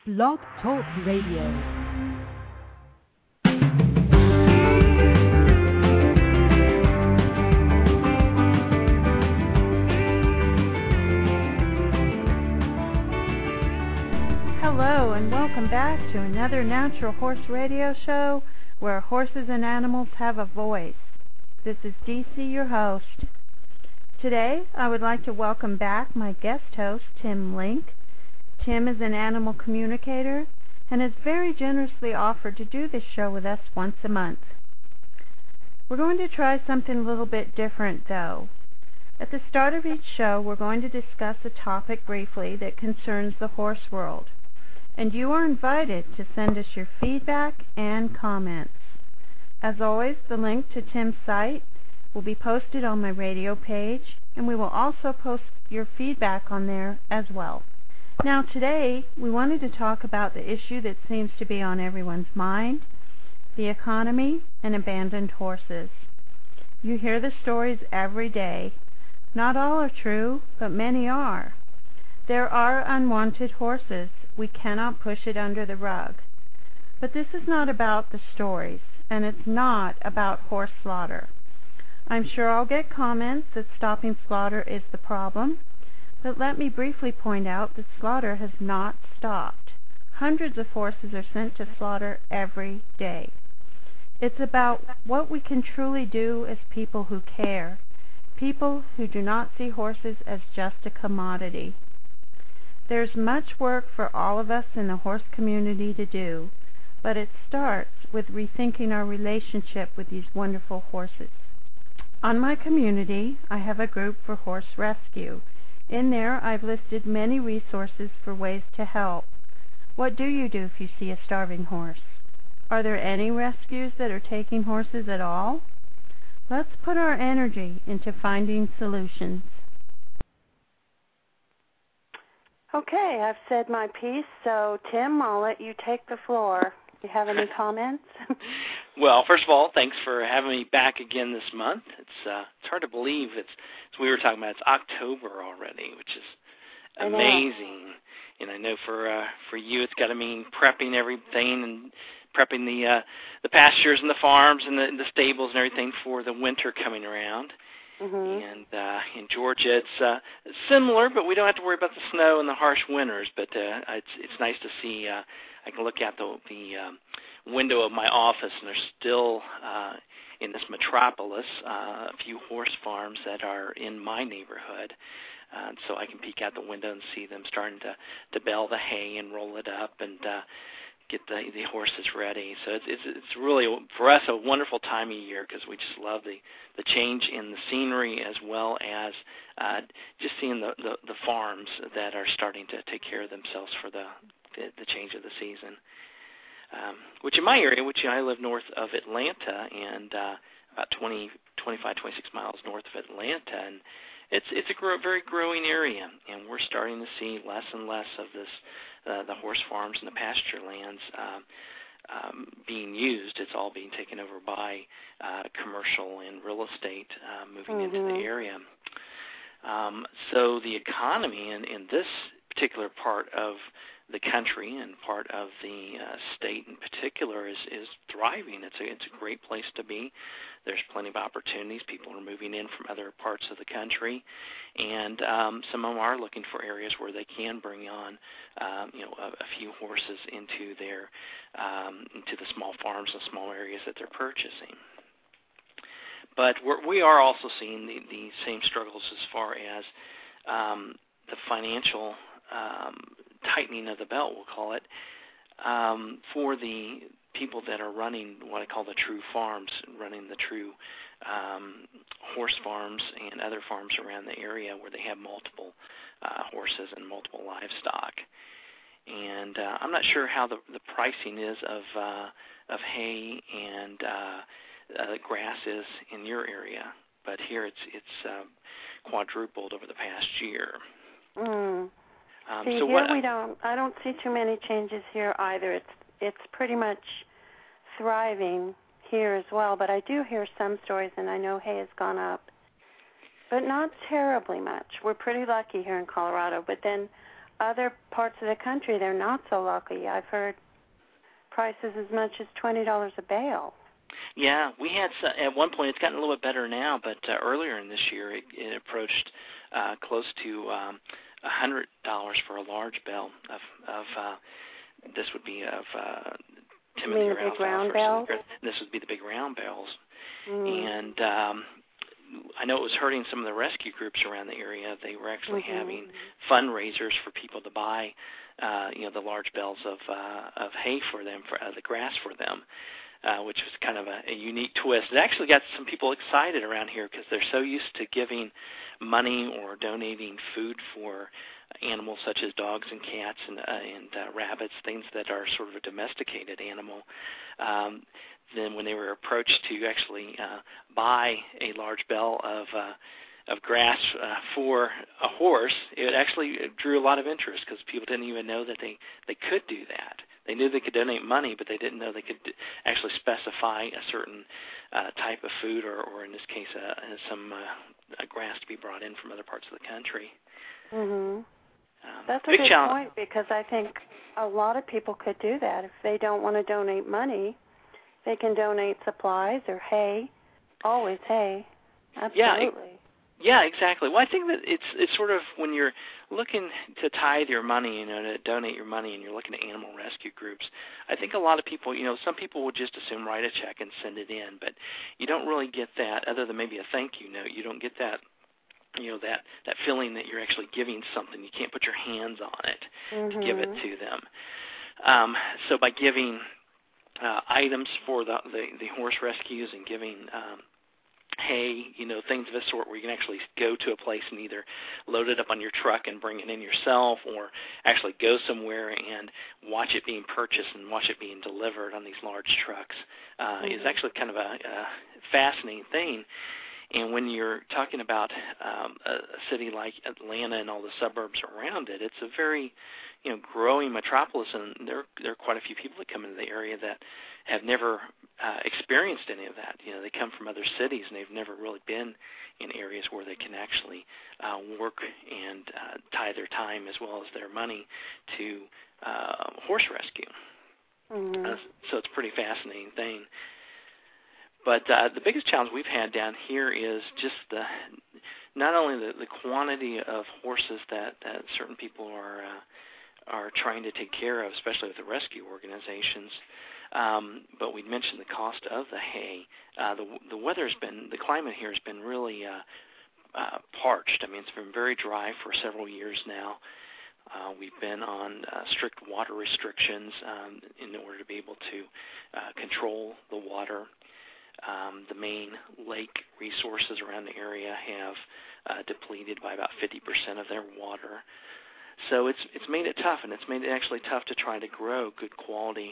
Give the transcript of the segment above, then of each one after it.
Blog Talk Radio. Hello and welcome back to another Natural Horse Radio show where horses and animals have a voice. This is DC, your host. Today I would like to welcome back my guest host, Tim Link. Tim is an animal communicator and has very generously offered to do this show with us once a month. We're going to try something a little bit different though. At the start of each show we're going to discuss a topic briefly that concerns the horse world. And you are invited to send us your feedback and comments. As always, the link to Tim's site will be posted on my radio page, and we will also post your feedback on there as well. Now today, we wanted to talk about the issue that seems to be on everyone's mind, the economy and abandoned horses. You hear the stories every day. Not all are true, but many are. There are unwanted horses. We cannot push it under the rug. But this is not about the stories, and it's not about horse slaughter. I'm sure I'll get comments that stopping slaughter is the problem, but let me briefly point out that slaughter has not stopped. Hundreds of horses are sent to slaughter every day. It's about what we can truly do as people who care, people who do not see horses as just a commodity. There's much work for all of us in the horse community to do, but it starts with rethinking our relationship with these wonderful horses. On my community, I have a group for horse rescue. In there, I've listed many resources for ways to help. What do you do if you see a starving horse? Are there any rescues that are taking horses at all? Let's put our energy into finding solutions. Okay, I've said my piece, so Tim, I'll let you take the floor. Do you have any comments? Well, first of all, thanks for having me back again this month. It's hard to believe as we were talking about, it's October already, which is amazing. And I know for you, it's got to mean prepping everything and prepping the pastures and the farms and the stables and everything for the winter coming around. Mm-hmm. And in Georgia, it's similar, but we don't have to worry about the snow and the harsh winters. But it's nice to see. I can look out the window of my office, and there's still in this metropolis a few horse farms that are in my neighborhood. So I can peek out the window and see them starting to bale the hay and roll it up and get the horses ready. So it's really, for us, a wonderful time of year because we just love the change in the scenery as well as just seeing the farms that are starting to take care of themselves for the change of the season. Which in my area, which I live north of Atlanta and about 25, 26 miles north of Atlanta, and it's a very growing area, and we're starting to see less and less of this, the horse farms and the pasture lands being used. It's all being taken over by commercial and real estate moving into the area. So the economy in this particular part of the country and part of the state in particular is thriving. It's a great place to be. There's plenty of opportunities. People are moving in from other parts of the country, and some of them are looking for areas where they can bring on, a few horses into their into the small farms and small areas that they're purchasing. But we are also seeing the same struggles as far as the financial tightening of the belt, we'll call it, for the people that are running what I call the true farms, running the true horse farms and other farms around the area where they have multiple horses and multiple livestock. And I'm not sure how the pricing is of hay and grass is in your area, but here it's quadrupled over the past year. See, I don't see too many changes here either. It's pretty much thriving here as well, but I do hear some stories, and I know hay has gone up, but not terribly much. We're pretty lucky here in Colorado, but then other parts of the country, they're not so lucky. I've heard prices as much as $20 a bale. Yeah, we had at one point. It's gotten a little bit better now, but earlier in this year, it approached close to $100 for a large bale of this would be of Timothy or big round bales? This would be the big round bales, Mm. and I know it was hurting some of the rescue groups around the area. They were actually Mm-hmm. having fundraisers for people to buy, the large bales of hay for them, for the grass for them, which was kind of a unique twist. It actually got some people excited around here because they're so used to giving money or donating food for animals such as dogs and cats and rabbits, things that are sort of a domesticated animal. Then when they were approached to actually buy a large bale of grass for a horse, it actually drew a lot of interest because people didn't even know that they could do that. They knew they could donate money, but they didn't know they could actually specify a certain type of food or in this case, some grass to be brought in from other parts of the country. Mm-hmm. That's a good point because I think a lot of people could do that. If they don't want to donate money, they can donate supplies or hay. Always hay. Absolutely. Yeah, exactly. Well, I think that it's sort of when you're looking to tithe your money, to donate your money, and you're looking at animal rescue groups, I think a lot of people, some people will just assume write a check and send it in, but you don't really get that other than maybe a thank you note. You don't get that, that feeling that you're actually giving something. You can't put your hands on it to give it to them. So by giving items for the horse rescues and giving hay, things of this sort where you can actually go to a place and either load it up on your truck and bring it in yourself or actually go somewhere and watch it being purchased and watch it being delivered on these large trucks is actually kind of a fascinating thing. And when you're talking about a city like Atlanta and all the suburbs around it, it's a very growing metropolis, and there are quite a few people that come into the area that have never experienced any of that. They come from other cities, and they've never really been in areas where they can actually work and tie their time as well as their money to horse rescue. Mm-hmm. So it's a pretty fascinating thing. But the biggest challenge we've had down here is just not only the quantity of horses that certain people are trying to take care of, especially with the rescue organizations, but we mentioned the cost of the hay. The climate here has been really parched. I mean, it's been very dry for several years now. We've been on strict water restrictions in order to be able to control the water. The main lake resources around the area have depleted by about 50% of their water. So it's made it tough, and it's made it actually tough to try to grow good quality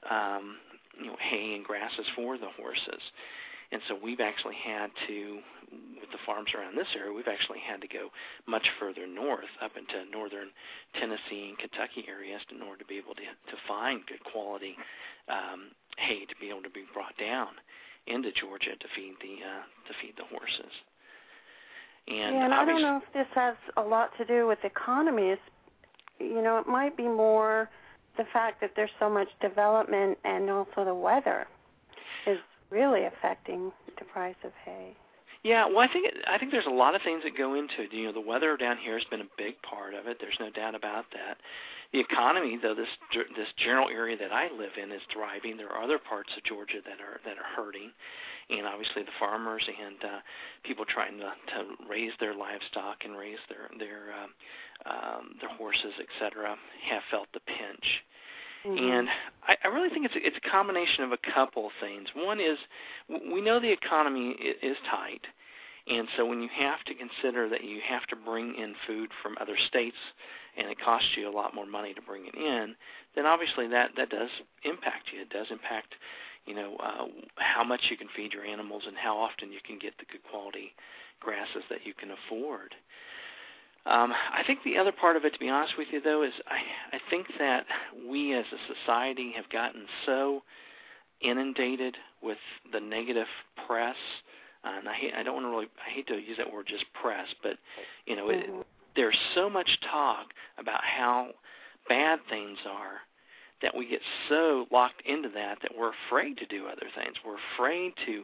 hay and grasses for the horses. And so we've actually had to, with the farms around this area, we've actually had to go much further north, up into northern Tennessee and Kentucky areas in order to be able to find good quality hay to be able to be brought down into Georgia to feed the horses. And I don't know if this has a lot to do with economy. It might be more the fact that there's so much development, and also the weather is really affecting the price of hay. Yeah, well, I think there's a lot of things that go into it. The weather down here has been a big part of it. There's no doubt about that. The economy, though, this general area that I live in is thriving. There are other parts of Georgia that are hurting, and obviously the farmers and people trying to raise their livestock and raise their horses, etc., have felt the pinch. Mm-hmm. And I really think it's a combination of a couple of things. One is we know the economy is tight, and so when you have to consider that you have to bring in food from other states and it costs you a lot more money to bring it in, then obviously that does impact you. It does impact how much you can feed your animals and how often you can get the good quality grasses that you can afford. I think the other part of it, to be honest with you, though, is I think that we as a society have gotten so inundated with the negative press, and I hate to use that word, just press, but there's so much talk about how bad things are that we get so locked into that we're afraid to do other things. We're afraid to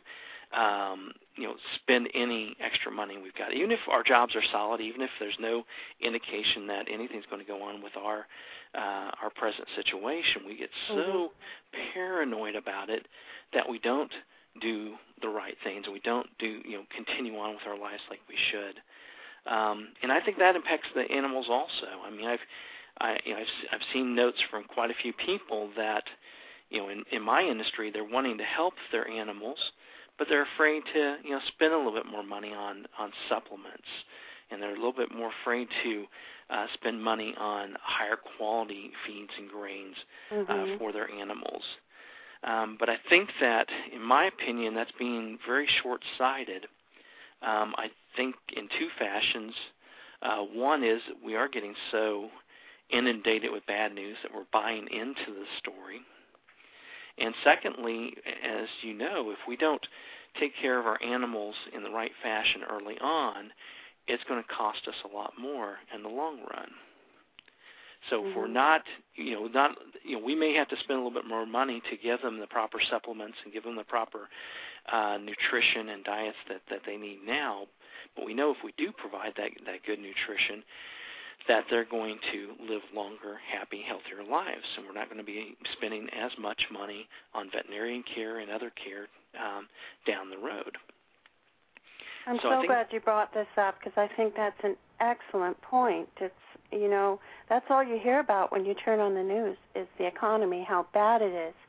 spend any extra money we've got. Even if our jobs are solid, even if there's no indication that anything's going to go on with our present situation, we get so paranoid about it that we don't do the right things, and we don't continue on with our lives like we should. And I think that impacts the animals also. I mean, I've seen notes from quite a few people that, in my industry, they're wanting to help their animals, but they're afraid to, spend a little bit more money on supplements, and they're a little bit more afraid to spend money on higher quality feeds and grains for their animals. But I think that, in my opinion, that's being very short-sighted. I think in two fashions. One is we are getting so inundated with bad news that we're buying into the story. And secondly, as you know, if we don't take care of our animals in the right fashion early on, it's going to cost us a lot more in the long run. So if we're not, we may have to spend a little bit more money to give them the proper supplements and give them the proper nutrition and diets that they need now. But we know if we do provide that good nutrition, that they're going to live longer, happy, healthier lives. And we're not going to be spending as much money on veterinarian care and other care down the road. I'm so glad you brought this up, because I think that's an excellent point. It's, that's all you hear about when you turn on the news is the economy, how bad it is.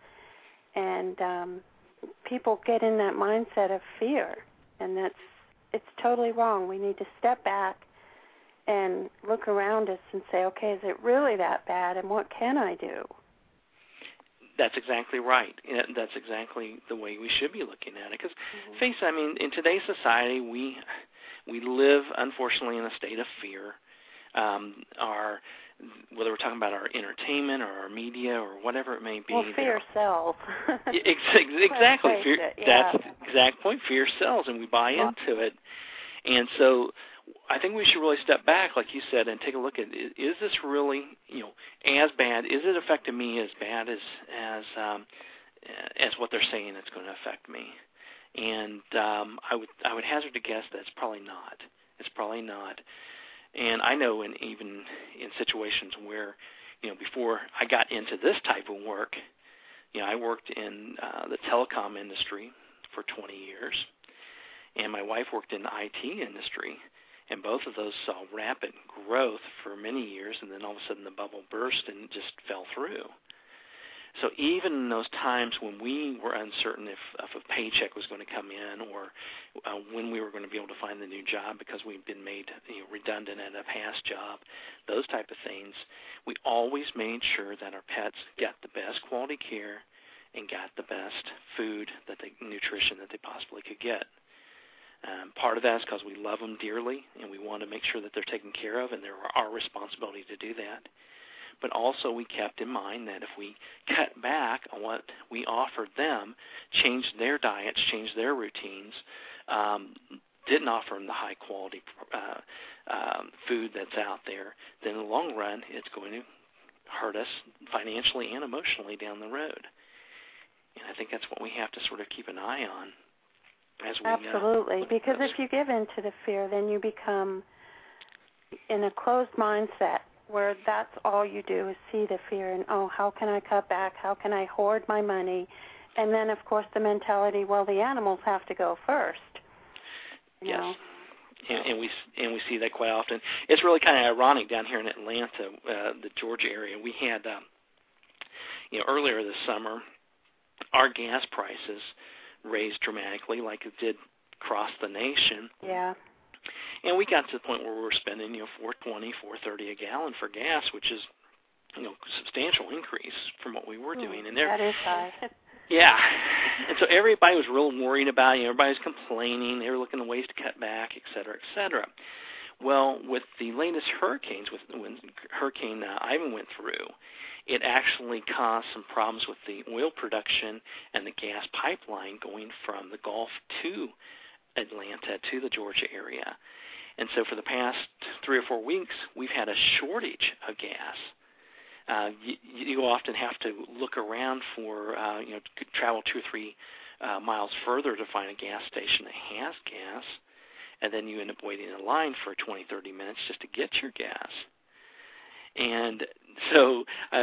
And people get in that mindset of fear, and it's totally wrong. We need to step back and look around us and say, okay, is it really that bad, and what can I do? That's exactly right. That's exactly the way we should be looking at it. Because, face it, I mean, in today's society, we live, unfortunately, in a state of fear. Whether we're talking about our entertainment or our media or whatever it may be. Well, fear sells. Exactly. Fear, that's the exact point. Fear sells, and we buy into it. And so I think we should really step back, like you said, and take a look at, is this really, as bad? Is it affecting me as bad as what they're saying it's going to affect me? And I would hazard to guess that it's probably not. It's probably not. And I know even in situations where, before I got into this type of work, I worked in the telecom industry for 20 years, and my wife worked in the IT industry, and both of those saw rapid growth for many years, and then all of a sudden the bubble burst and it just fell through. So even in those times when we were uncertain if a paycheck was going to come in or when we were going to be able to find the new job because we'd been made redundant at a past job, those type of things, we always made sure that our pets got the best quality care and got the best food, nutrition that they possibly could get. Part of that is because we love them dearly and we want to make sure that they're taken care of, and they're our responsibility to do that. But also we kept in mind that if we cut back on what we offered them, changed their diets, changed their routines, didn't offer them the high-quality food that's out there, then in the long run it's going to hurt us financially and emotionally down the road. And I think that's what we have to sort of keep an eye on. Absolutely, because if you give in to the fear, then you become in a closed mindset where that's all you do is see the fear and, how can I cut back? How can I hoard my money? And then, of course, the mentality, well, the animals have to go first. Yes. And we see that quite often. It's really kind of ironic down here in Atlanta, the Georgia area. We had, earlier this summer, our gas prices raised dramatically, like it did across the nation. Yeah. And we got to the point where we were spending, $4.20, $4.30 a gallon for gas, which is, a substantial increase from what we were doing. And that is high. Yeah. And so everybody was real worried about it. Everybody was complaining. They were looking at ways to cut back, et cetera, et cetera. Well, with the latest hurricanes, when Hurricane Ivan went through, it actually caused some problems with the oil production and the gas pipeline going from the Gulf to Atlanta, to the Georgia area. And so for the past 3 or 4 weeks, we've had a shortage of gas. You often have to look around for, travel 2 or 3 miles further to find a gas station that has gas, and then you end up waiting in line for 20, 30 minutes just to get your gas. And so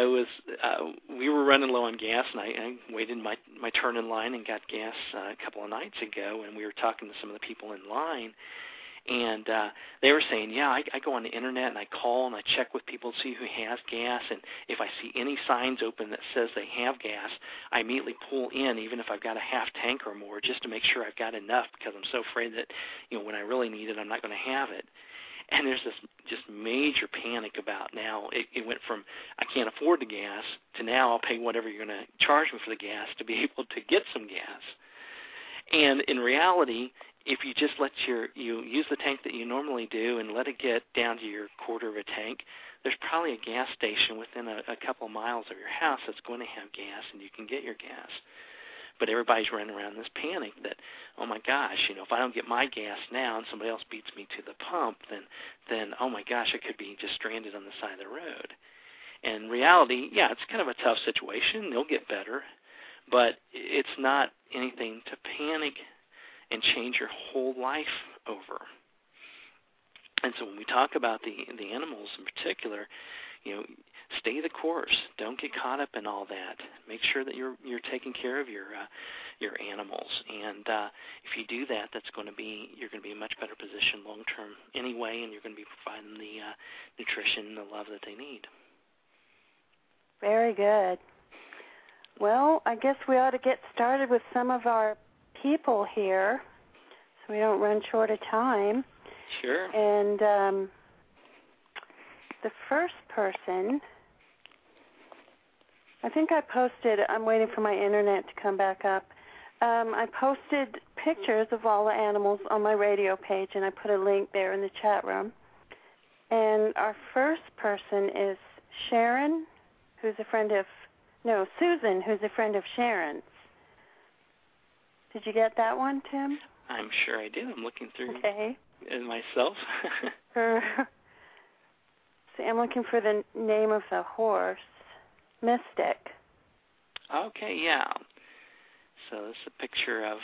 we were running low on gas, and I waited my turn in line and got gas a couple of nights ago, and we were talking to some of the people in line, and they were saying, yeah, I go on the internet and I call and I check with people to see who has gas, and if I see any signs open that says they have gas, I immediately pull in, even if I've got a half tank or more, just to make sure I've got enough, because I'm so afraid that when I really need it, I'm not going to have it. And there's this just major panic about now. It went from I can't afford the gas to now I'll pay whatever you're going to charge me for the gas to be able to get some gas. And in reality, if you just you use the tank that you normally do and let it get down to your quarter of a tank, there's probably a gas station within a couple of miles of your house that's going to have gas, and you can get your gas. But everybody's running around in this panic that, oh my gosh, if I don't get my gas now and somebody else beats me to the pump, then oh my gosh, I could be just stranded on the side of the road. And in reality, yeah, it's kind of a tough situation. They'll get better, but it's not anything to panic and change your whole life over. And so when we talk about the animals in particular, stay the course. Don't get caught up in all that. Make sure that you're taking care of your animals. And if you do that, you're going to be in a much better position long term anyway, and you're going to be providing the nutrition and the love that they need. Very good. Well, I guess we ought to get started with some of our people here, so we don't run short of time. Sure. And the first person, I think I posted, I'm waiting for my internet to come back up. I posted pictures of all the animals on my radio page, and I put a link there in the chat room. And our first person is Susan, who's a friend of Sharon's. Did you get that one, Tim? I'm sure I did. I'm looking through it myself. See, I'm looking for the name of the horse, Mystic. Okay, yeah. So this is a picture of,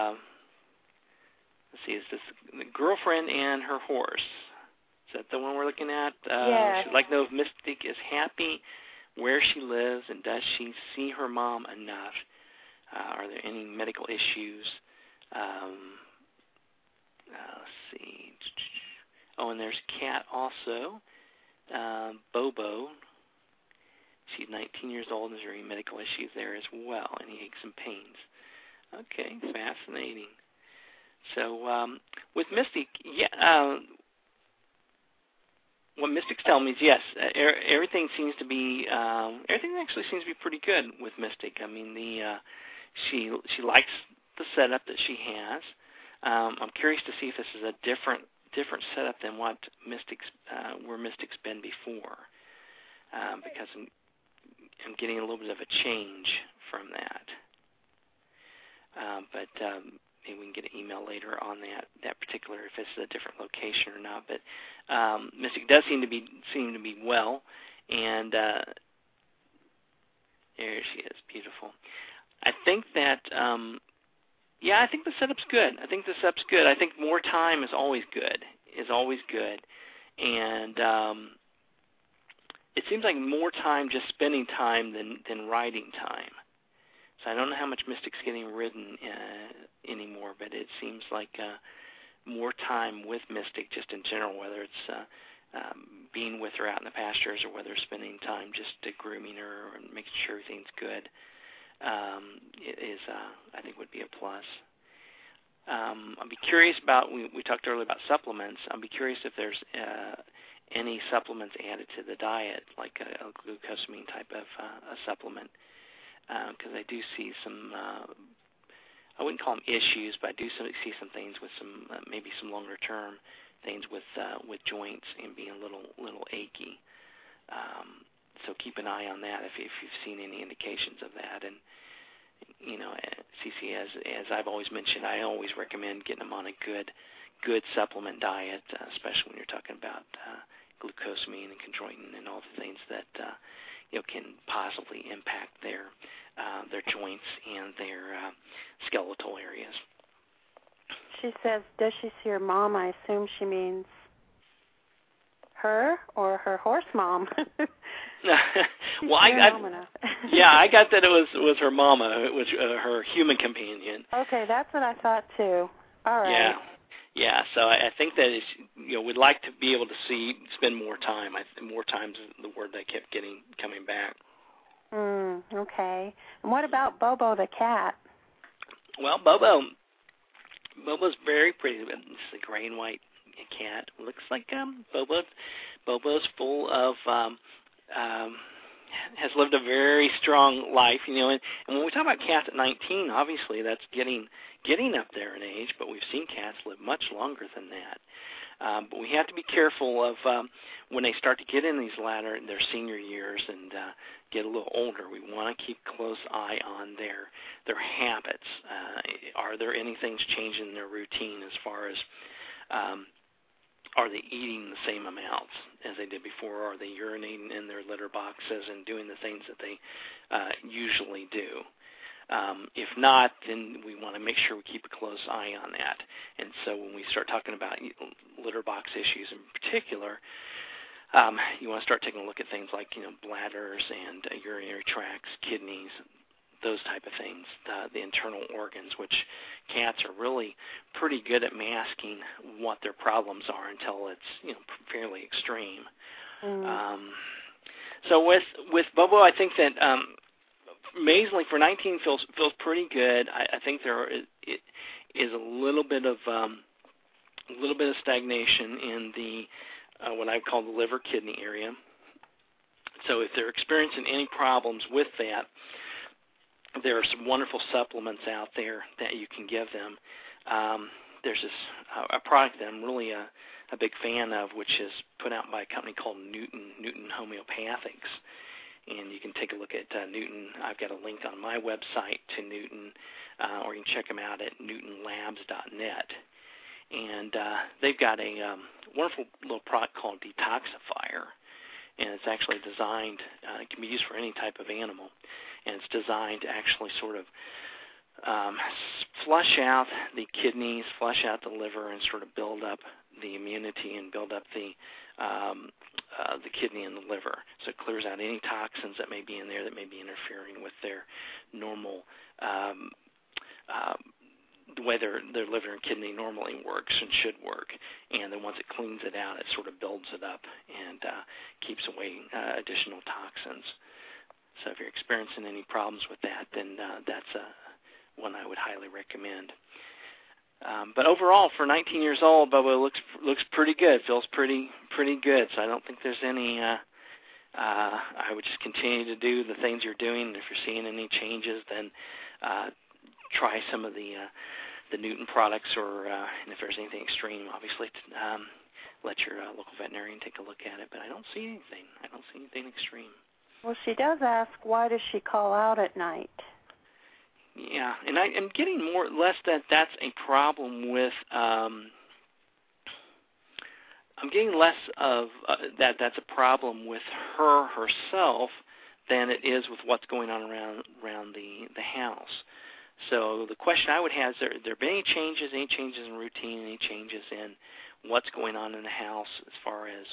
is this the girlfriend and her horse? Is that the one we're looking at? Yes. She'd like to know if Mystic is happy, where she lives, and does she see her mom enough? Are there any medical issues? Let's see. Oh, and there's Kat also, Bobo. She's 19 years old, and there's any medical issues there as well, any aches and pains. Okay, fascinating. So with Mystic, what Mystic's telling me is yes, everything seems to be everything actually seems to be pretty good with Mystic. I mean, she likes the setup that she has. I'm curious to see if this is a different setup than what where Mystic's been before, because I'm getting a little bit of a change from that. But maybe we can get an email later on that particular, if this is a different location or not. But Mystic does seem to be well, and there she is, beautiful. I think that I think the setup's good. I think more time is always good. And it seems like more time just spending time than riding time. So I don't know how much Mystic's getting ridden anymore, but it seems like more time with Mystic just in general, whether it's being with her out in the pastures or whether spending time just grooming her and making sure everything's good, I think would be a plus. I'd be curious about, we talked earlier about supplements. I'd be curious if there's any supplements added to the diet, like a glucosamine type of a supplement, because I do see some, I wouldn't call them issues, but I do see some things with some, maybe some longer term things with joints and being a little achy. So keep an eye on that if you've seen any indications of that. And CC, as I've always mentioned, I always recommend getting them on a good good supplement diet, especially when you're talking about glucosamine and chondroitin and all the things that can possibly impact their joints and their skeletal areas. She says, does she see her mom? I assume she means her or her horse mom. Well, I got that it was her mama. It was her human companion. Okay, that's what I thought too. All right. Yeah. So I think that we'd like to be able to spend more time. More times the word I kept coming back. Okay. And what about Bobo the cat? Well, Bobo's very pretty. It's a gray and white cat. Looks like Bobo's full of has lived a very strong life, and when we talk about cats at 19, obviously that's getting up there in age, but we've seen cats live much longer than that. But we have to be careful of when they start to get in their senior years and get a little older. We want to keep a close eye on their habits. Are there any things changing in their routine as far as are they eating the same amounts as they did before? Are they urinating in their litter boxes and doing the things that they usually do? If not, then we want to make sure we keep a close eye on that. And so when we start talking about litter box issues in particular, you want to start taking a look at things like bladders and urinary tracts, kidneys, those type of things, the internal organs, which cats are really pretty good at masking what their problems are until it's fairly extreme. So with Bobo, I think that amazingly for 19 feels pretty good. I think there is a little bit of stagnation in the what I call the liver kidney area. So if they're experiencing any problems with that, there are some wonderful supplements out there that you can give them. There's a product that I'm really a big fan of, which is put out by a company called Newton Homeopathics. And you can take a look at Newton. I've got a link on my website to Newton, or you can check them out at newtonlabs.net. And they've got a wonderful little product called Detoxifier. And it's actually designed, it can be used for any type of animal, and it's designed to actually sort of flush out the kidneys, flush out the liver, and sort of build up the immunity and build up the kidney and the liver. So it clears out any toxins that may be in there that may be interfering with their normal the way their liver and kidney normally works and should work. And then once it cleans it out, it sort of builds it up and keeps away additional toxins. So if you're experiencing any problems with that, then that's one I would highly recommend. But overall, for 19 years old, Bobo looks pretty good, feels pretty good. So I don't think there's any. I would just continue to do the things you're doing. If you're seeing any changes, then try some of the Newton products, or and if there's anything extreme, obviously let your local veterinarian take a look at it. But I don't see anything. I don't see anything extreme. Well, she does ask, why does she call out at night? Yeah, and I'm getting more or less that's a problem with. I'm getting less of that's a problem with her herself than it is with what's going on around the house. So the question I would have is: there been any changes in routine, any changes in what's going on in the house as far as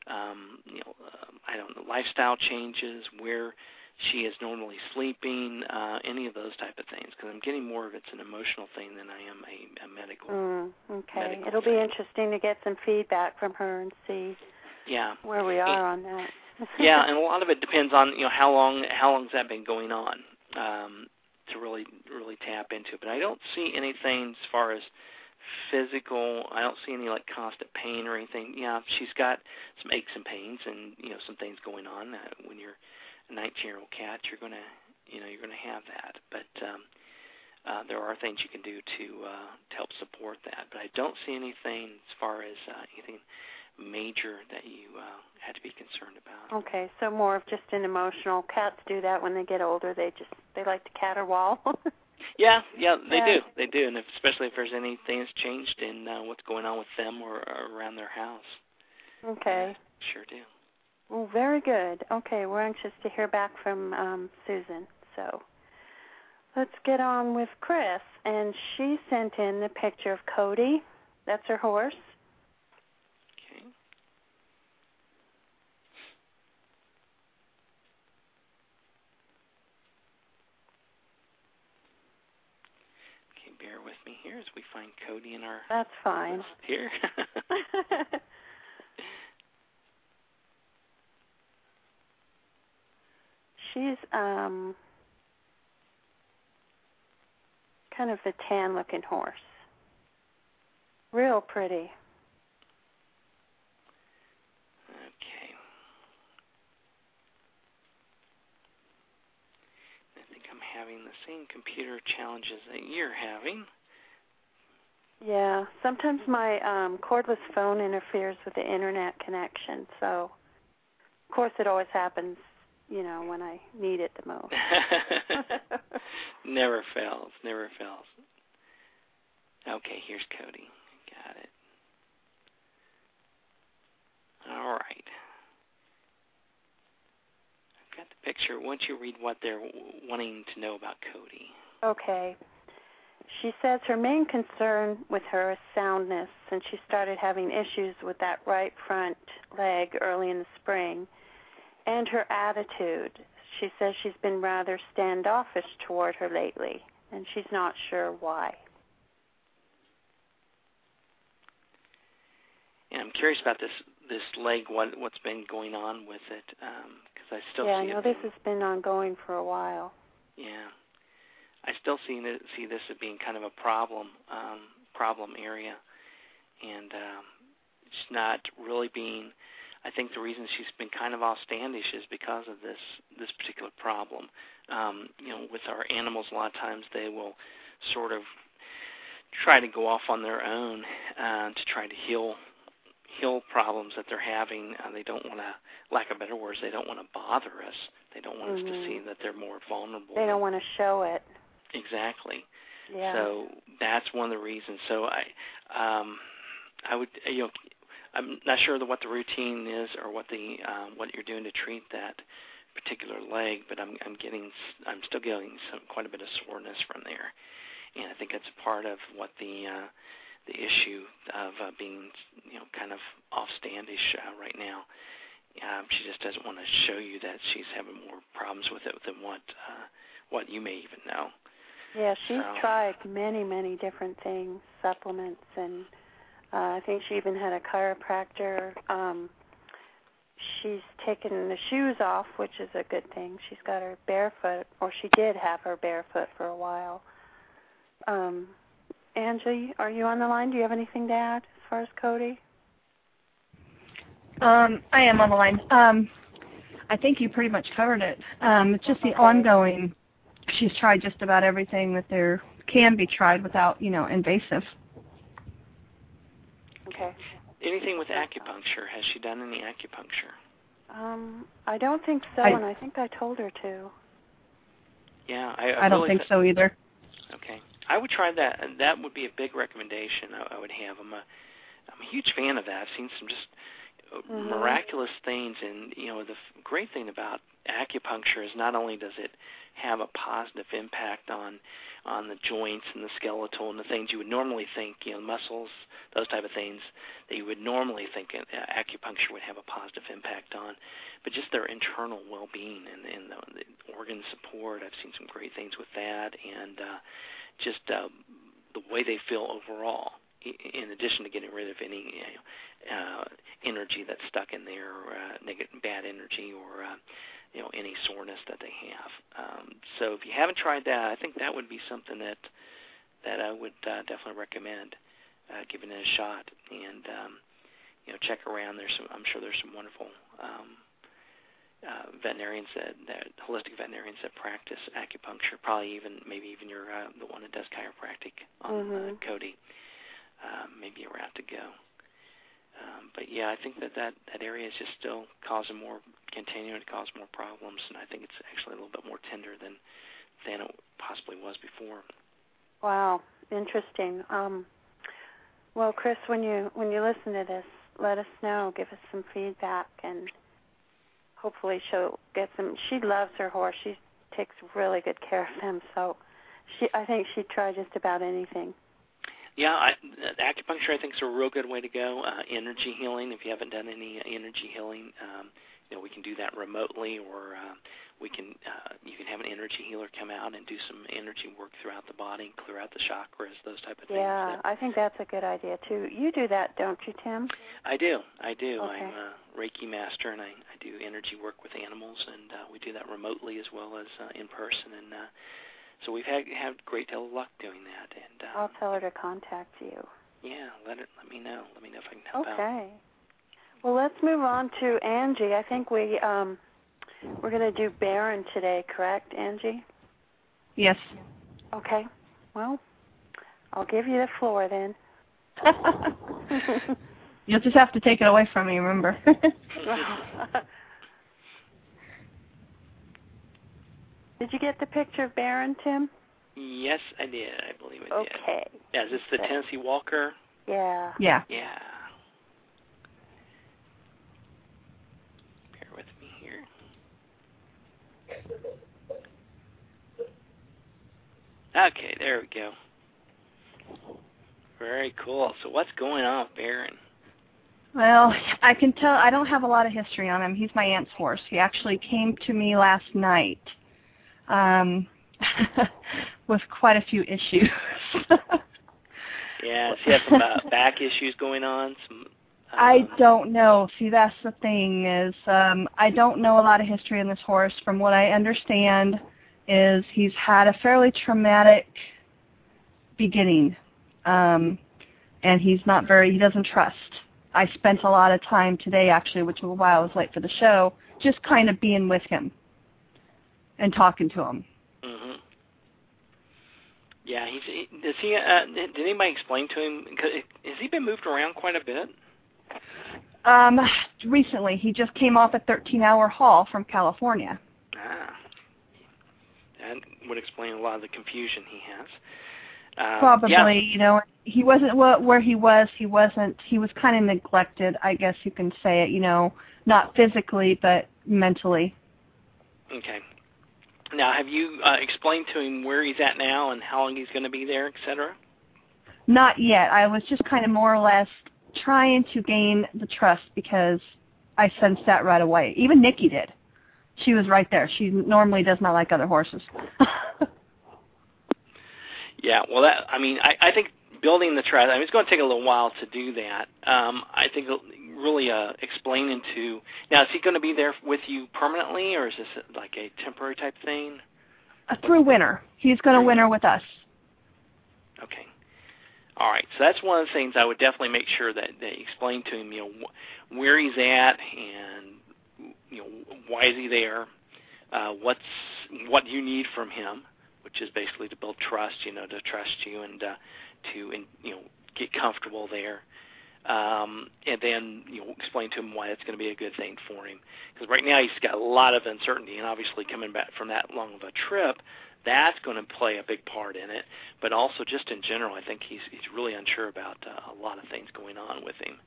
I don't know, lifestyle changes, where she is normally sleeping, any of those type of things? Because I'm getting more of it's an emotional thing than I am a medical. Okay, medical it'll thing. Be interesting to get some feedback from her and see where we are on that. Yeah, and a lot of it depends on how long's that been going on to really tap into it. But I don't see anything as far as physical. I don't see any like constant pain or anything. Yeah, she's got some aches and pains and some things going on. When you're a 19-year-old cat, you're gonna have that. But there are things you can do to help support that. But I don't see anything as far as anything major that you had to be concerned about. Okay, so more of just an emotional. Cats do that when they get older. They like to caterwaul. Yeah, they do, and especially if there's anything that's changed in what's going on with them or around their house. Okay. Yeah, sure do. Well, very good. Okay, we're anxious to hear back from Susan. So let's get on with Chris, and she sent in the picture of Cody. That's her horse. Okay. Okay, bear with me here as we find Cody in our That's fine. list here. She's kind of a tan-looking horse. Real pretty. Okay. I think I'm having the same computer challenges that you're having. Yeah, sometimes my cordless phone interferes with the internet connection, so of course it always happens, when I need it the most. Never fails. Okay, here's Cody. Got it. All right. I've got the picture. Why don't you read what they're wanting to know about Cody? Okay. She says her main concern with her is soundness, since she started having issues with that right front leg early in the spring, and her attitude. She says she's been rather standoffish toward her lately, and she's not sure why. And I'm curious about this leg. What's been going on with it? Because I still see it. Yeah, I know this has been ongoing for a while. Yeah, I still see this as being kind of a problem area, and it's not really being. I think the reason she's been kind of off-standish is because of this particular problem. With our animals, a lot of times they will sort of try to go off on their own to try to heal problems that they're having. They don't want to, lack of better words, they don't want to bother us. They don't want us to see that they're more vulnerable. They don't want to show it. Exactly. Yeah. So that's one of the reasons. So I would, I'm not sure what the routine is or what you're doing to treat that particular leg, but I'm still getting quite a bit of soreness from there, and I think that's part of what the issue of being kind of off-standish right now. She just doesn't want to show you that she's having more problems with it than what you may even know. Yeah, she's tried many, many different things, supplements, and I think she even had a chiropractor. She's taken the shoes off, which is a good thing. She's got her barefoot, or she did have her barefoot for a while. Angie, are you on the line? Do you have anything to add as far as Cody? I am on the line. I think you pretty much covered it. It's just the ongoing. She's tried just about everything that there can be tried without, invasive. Okay. Anything with acupuncture? Has she done any acupuncture? I don't think so, and I think I told her to. Yeah, I don't think so either. Okay. I would try that, and that would be a big recommendation I would have. I'm a huge fan of that. I've seen some just miraculous things, and the great thing about acupuncture is not only does it have a positive impact on the joints and the skeletal and the things you would normally think, muscles, those type of things that you would normally think acupuncture would have a positive impact on, but just their internal well-being and the organ support. I've seen some great things with that, and just the way they feel overall, in addition to getting rid of any energy that's stuck in there, or bad energy, or any soreness that they have. So if you haven't tried that, I think that would be something that I would definitely recommend giving it a shot, and check around. I'm sure there's some wonderful veterinarians holistic veterinarians that practice acupuncture. Probably maybe even you're the one that does chiropractic on Cody. Maybe a route to go. But yeah, I think that area is just still continuing to cause more problems, and I think it's actually a little bit more tender than it possibly he was before. Wow, interesting. Well, Chris, when you listen to this, let us know. Give us some feedback, and hopefully she'll get some. She loves her horse. She takes really good care of them. So, I think she'd try just about anything. Yeah, acupuncture I think is a real good way to go. Energy healing, if you haven't done any energy healing, we can do that remotely, or you can have an energy healer come out and do some energy work throughout the body, clear out the chakras, those type of things. Yeah, I think that's a good idea too. You do that, don't you, Tim? I do. Okay. I'm a Reiki master, and I do energy work with animals, and we do that remotely as well as in person, and so we've had great deal of luck doing that. And I'll tell her to contact you. Yeah, let me know. Let me know if I can help out. Okay. Well, let's move on to Angie. I think we're going to do Baron today, correct, Angie? Yes. Okay. Well, I'll give you the floor then. You'll just have to take it away from me, remember. Did you get the picture of Baron, Tim? Yes, I did. I believe I did. Okay. Yeah, is this the Tennessee Walker? Yeah. Yeah. Yeah. Bear with me here. Okay, there we go. Very cool. So what's going on with Baron? Well, I can tell I don't have a lot of history on him. He's my aunt's horse. He actually came to me last night with quite a few issues. Yeah, does he have some back issues going on? I don't know. See, that's the thing is I don't know a lot of history on this horse. From what I understand is he's had a fairly traumatic beginning, and he doesn't trust. I spent a lot of time today, actually, which was why I was late for the show, just kind of being with him and talking to him. Mm-hmm. Yeah, did anybody explain to him, has he been moved around quite a bit? Recently. He just came off a 13-hour haul from California. That would explain a lot of the confusion he has. Probably, he wasn't where he was. He was kind of neglected, I guess you can say it, not physically, but mentally. Okay. Now, have you explained to him where he's at now and how long he's going to be there, et cetera? Not yet. I was just kind of more or less trying to gain the trust because I sensed that right away. Even Nikki did. She was right there. She normally does not like other horses. Yeah, well, I think building the trust, it's going to take a little while to do that. I think really explaining to, now is he going to be there with you permanently, or is this like a temporary type thing? Through winter. He's going to winter with us. Okay. All right, so that's one of the things I would definitely make sure that they explain to him, where he's at and, why is he there, what you need from him, which is basically to build trust, to trust you and to get comfortable there. And then, explain to him why it's going to be a good thing for him. Because right now he's got a lot of uncertainty, and obviously coming back from that long of a trip, that's going to play a big part in it. But also just in general, I think he's really unsure about a lot of things going on with him.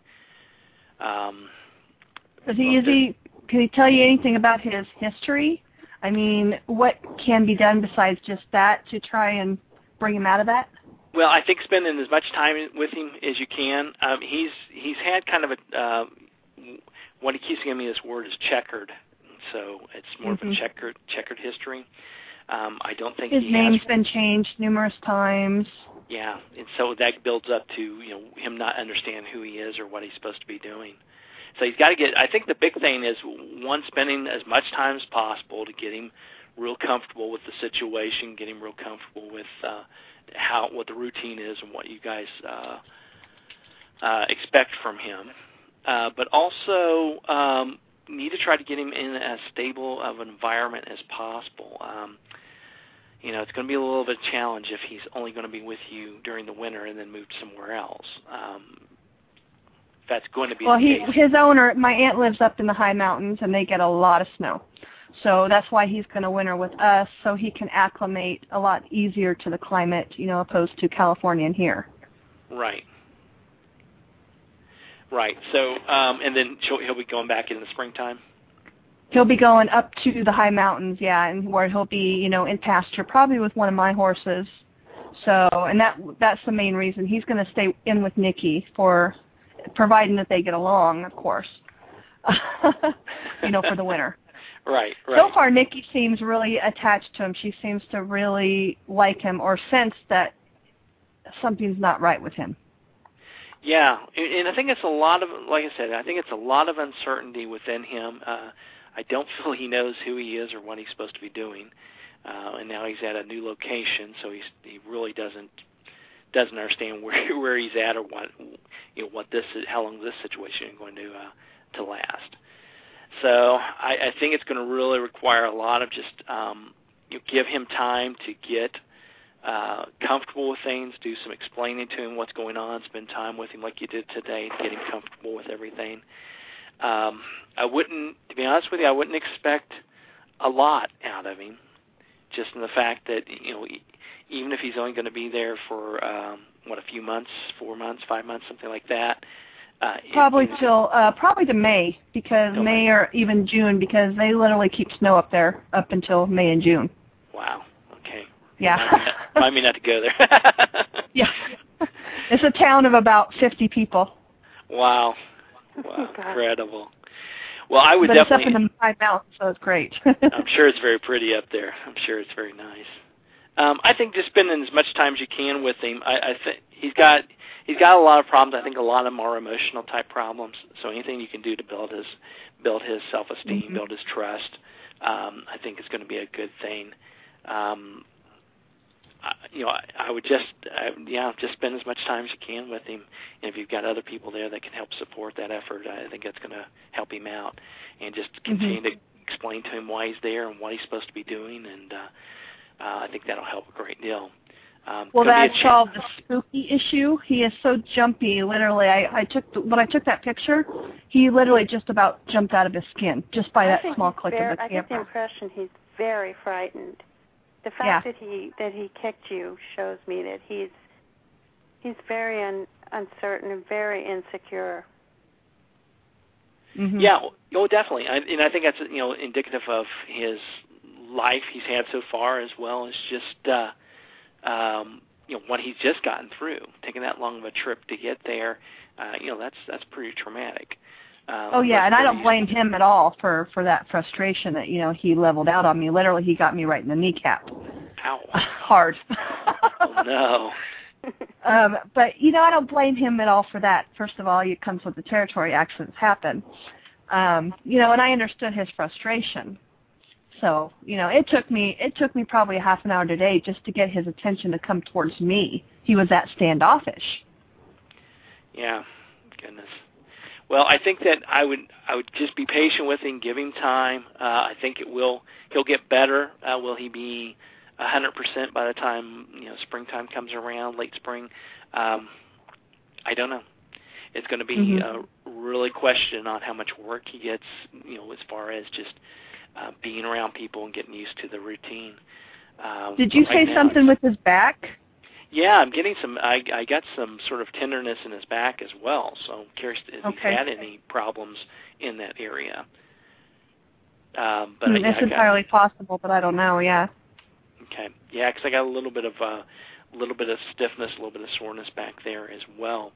Can he tell you anything about his history? What can be done besides just that to try and bring him out of that? Well, I think spending as much time with him as you can. He's had kind of a what he keeps giving me this word is checkered, so it's more of a checkered history. I don't think his name's been changed numerous times. Yeah, and so that builds up to him not understanding who he is or what he's supposed to be doing. So he's got to get. I think the big thing is spending as much time as possible to get him real comfortable with the situation, get him real comfortable with what the routine is and what you guys expect from him. But also need to try to get him in as stable of an environment as possible. It's going to be a little bit of a challenge if he's only going to be with you during the winter and then moved somewhere else. That's going to be the case. His owner, my aunt lives up in the high mountains, and they get a lot of snow. So that's why he's going to winter with us, so he can acclimate a lot easier to the climate, opposed to California and here. Right. Right. So, and then he'll be going back in the springtime? He'll be going up to the high mountains, yeah, and where he'll be, in pasture, probably with one of my horses. So, and that's the main reason. He's going to stay in with Nikki providing that they get along, of course, for the winter. Right. So far, Nikki seems really attached to him. She seems to really like him or sense that something's not right with him. Yeah, and I think it's a lot of, like I said, I think it's a lot of uncertainty within him. I don't feel he knows who he is or what he's supposed to be doing. And now he's at a new location, so he really doesn't understand where he's at or how long this situation is going to last. So I think it's going to really require a lot of just give him time to get comfortable with things, do some explaining to him what's going on, spend time with him like you did today, to get him comfortable with everything. To be honest with you, I wouldn't expect a lot out of him, just in the fact that, even if he's only going to be there for, a few months, 4 months, 5 months, something like that. Probably to May, because May or even June, because they literally keep snow up there up until May and June. Wow. Okay. Yeah. Remind me not to go there. Yeah. It's a town of about 50 people. Wow. Incredible. Well, I would but definitely. It's up in the high mountains, so it's great. I'm sure it's very pretty up there. I'm sure it's very nice. I think just spending as much time as you can with him. I think he's got a lot of problems. I think a lot of them are emotional type problems. So anything you can do to build his self-esteem, build his trust, I think is going to be a good thing. I would just spend as much time as you can with him. And if you've got other people there that can help support that effort, I think that's going to help him out. And just continue to explain to him why he's there and what he's supposed to be doing. And I think that'll help a great deal. Will that solve the spooky issue? He is so jumpy. Literally, when I took that picture, he literally just about jumped out of his skin just by that small click of the camera. I get the impression he's very frightened. The fact that he kicked you shows me that he's very uncertain and very insecure. Mm-hmm. Yeah, definitely. And I think that's indicative of his life he's had so far, as well as just what he's just gotten through. Taking that long of a trip to get there, that's pretty traumatic. And I don't blame him at all for that frustration that he leveled out on me. Literally, he got me right in the kneecap. Ow. Hard. Oh, no. But I don't blame him at all for that. First of all, it comes with the territory. Accidents happen. And I understood his frustration. So, it took me probably a half an hour today just to get his attention to come towards me. He was that standoffish. Yeah, goodness. Well, I think that I would just be patient with him, give him time. I think he'll get better. Will he be 100% by the time springtime comes around, late spring? I don't know. It's going to be a really question on how much work he gets, as far as just being around people and getting used to the routine. Did you say something with his back? Yeah, I'm getting some. I got some sort of tenderness in his back as well. So I'm curious if he's had any problems in that area. But it's entirely possible, but I don't know. Yeah. Okay. Yeah, because I got a little bit of stiffness, a little bit of soreness back there as well.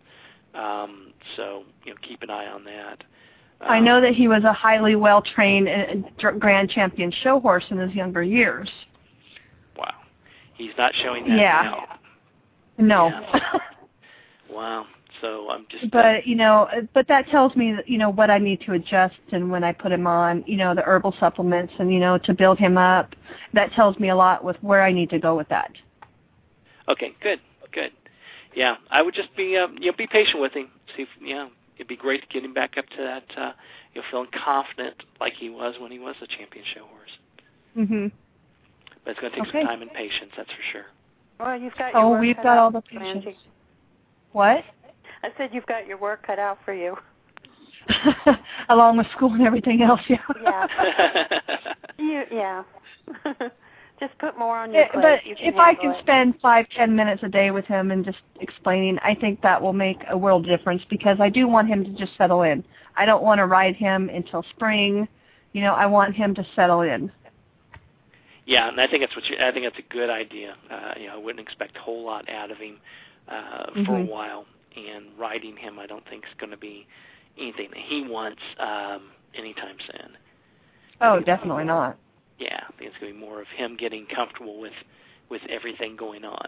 So keep an eye on that. I know that he was a highly well-trained Grand Champion show horse in his younger years. Wow. He's not showing that now. No. Yeah. Wow. So I'm just. But but that tells me that what I need to adjust, and when I put him on the herbal supplements and to build him up, that tells me a lot with where I need to go with that. Okay. Good. Yeah, I would just be be patient with him. See if it'd be great to get him back up to that feeling confident like he was when he was a champion show horse. Mhm. But it's going to take some time and patience, that's for sure. Well, you've got your work we've cut got out, all the patience. Angie. What? I said you've got your work cut out for you. along with school and everything else. Yeah. Yeah. Just put more on your plate. But if I can spend 5-10 minutes a day with him and just explaining, I think that will make a world of difference, because I do want him to just settle in. I don't want to ride him until spring. I want him to settle in. Yeah, and I think that's a good idea. I wouldn't expect a whole lot out of him for a while, and riding him I don't think is going to be anything that he wants anytime soon. Oh, definitely not. Yeah, I think it's going to be more of him getting comfortable with everything going on.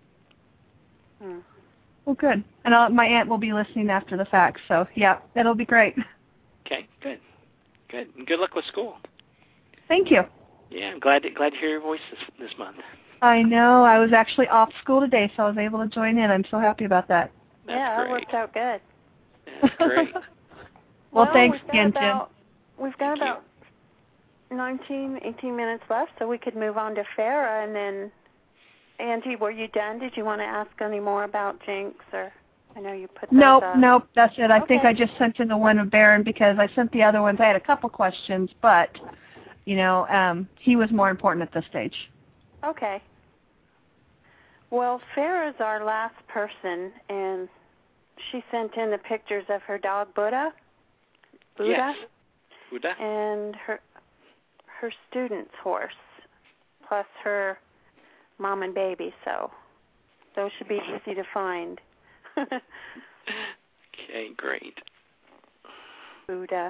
Well, good. And my aunt will be listening after the fact, so yeah, that'll be great. Okay, good. And good luck with school. Thank you. Yeah, I'm glad to hear your voice this month. I know. I was actually off school today, so I was able to join in. I'm so happy about that. That's great. That worked out good. That's great. Well, thanks again, Jim. We've got about 18 minutes left, so we could move on to Farah. And then, Angie, were you done? Did you want to ask any more about Jinx? Or I know you put Nope, that's it. I think I just sent in the one of Baron, because I sent the other ones. I had a couple questions, but, he was more important at this stage. Okay. Well, Farah's our last person, and she sent in the pictures of her dog, Buddha. Yes. Buddha. And her student's horse, plus her mom and baby, so those should be easy to find. Okay, great. Buddha.